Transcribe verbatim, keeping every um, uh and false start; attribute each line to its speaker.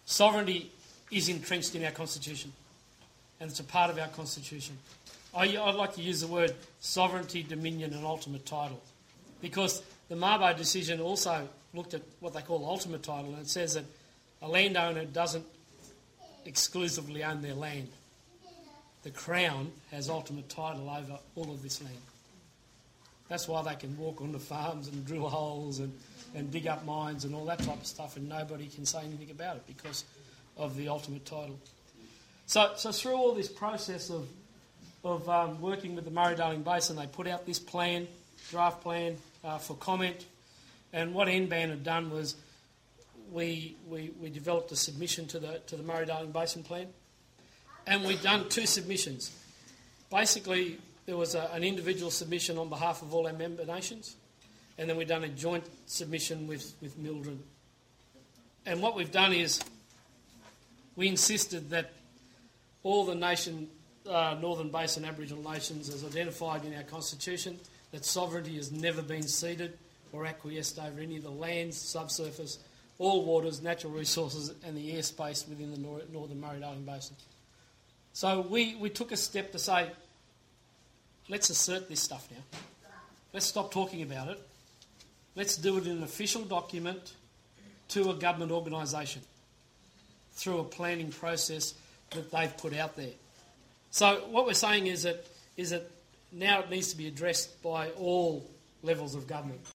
Speaker 1: Sovereignty is entrenched in our Constitution, and it's a part of our Constitution. I, I'd like to use the word sovereignty, dominion and ultimate title, because the Mabo decision also looked at what they call ultimate title, and it says that a landowner doesn't exclusively own their land. The Crown has ultimate title over all of this land. That's why they can walk onto farms and drill holes and, and dig up mines and all that type of stuff, and nobody can say anything about it because of the ultimate title. So, so through all this process of of um, working with the Murray-Darling Basin, they put out this plan, draft plan, uh, for comment. And what N B A N had done was we, we we developed a submission to the to the Murray-Darling Basin plan, and we've done two submissions. Basically, there was a, an individual submission on behalf of all our member nations, and then we've done a joint submission with, with Mildred. And what we've done is we insisted that all the nation, uh, Northern Basin Aboriginal nations, as identified in our Constitution, that sovereignty has never been ceded or acquiesced over any of the lands, subsurface, all waters, natural resources and the airspace within the Nor- Northern Murray-Darling Basin. So we, we took a step to say, let's assert this stuff now. Let's stop talking about it. Let's do it in an official document to a government organisation through a planning process that they've put out there. So what we're saying is that is that now it needs to be addressed by all levels of government.